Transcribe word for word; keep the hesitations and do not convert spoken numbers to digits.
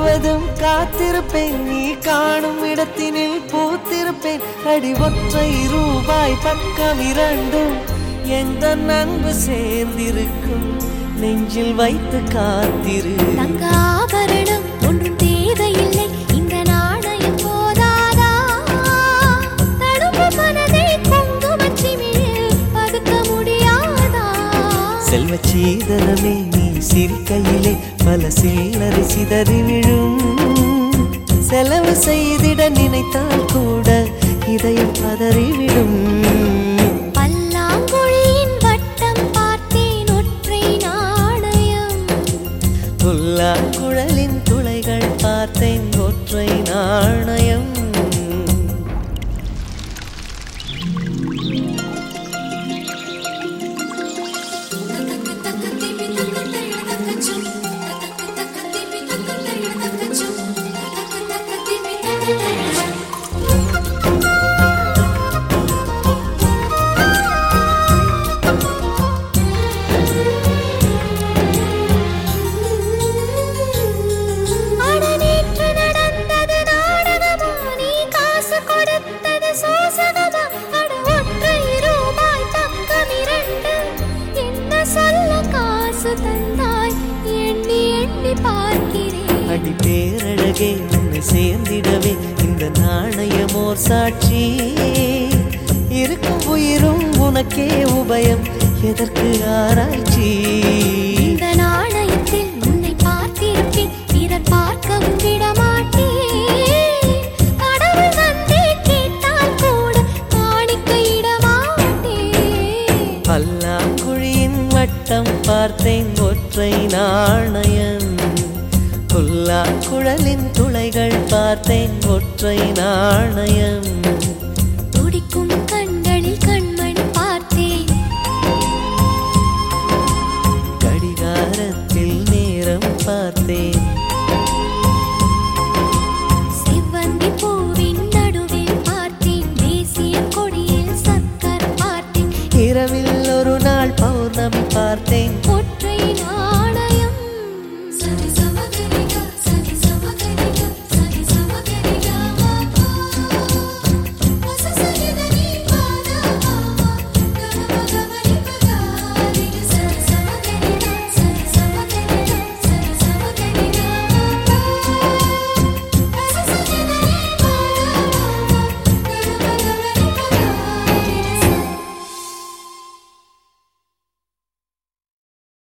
முழுவதும் காத்திருப்பேன், நீ காணும் இடத்தினில் பூத்திருப்பேன். அடி ஒற்றை ரூபாய் பக்கம் இரண்டும் எந்த அன்பு சேர்ந்திருக்கும், நெஞ்சில் வைத்து காத்திரு. தங்க ஆபரணம் ஒன்றும் தேவையில்லை, இந்த நாணயம் போதாதா? தடுப்பு மனதை குங்குமச்சிமிழில் பதுக்க முடியாதா? செல்வ சீதனமே நீ சிரிக்கையிலே பல சில்லறை சிதறி விழும். செலவு செய்திட நினைத்தால் கூட இதயம் பதறிவிடும். பல்லாங்குழியின் வட்டம் பார்த்தேன் ஒற்றை நாணயம், புல்லாங்குழலின் துளைகள் பார்த்தேன் ஒற்றை நாணயம். அடி பேரழகே உன்னை சேர்ந்திடவே இந்த நாணயமோர் சாட்சி. இருக்கும் உயிரும் உனக்கே உபயம், எதற்கு ஆராய்ச்சி? இந்த நாணயத்தில் உன்னை பார்த்திருப்பேன், பிறர் பார்க்கவும் விடமாட்டேன். கடவுள் வந்தே கேட்டால் கூட காணிக்கையிடமாட்டேன். பல்லாங்குழியின் வட்டம் பார்த்தேன் ஒற்றை நாணயம், புல்லாங்குழலின் துளைகள் பார்த்தேன் ஒற்றை நாணயம். துடிக்கும் கண்களில் கண்மணி பார்த்தேன், கடிகாரத்தில் நேரம் பார்த்தேன். செவ்வந்தி பூவின் நடுவில் பார்த்தேன், தேசிய கொடியில் சக்கர பார்த்தேன். இரவில் ஒரு நாள் பௌர்ணமி பார்த்தேன் ஒற்றை நாணயம். சரி சமகரி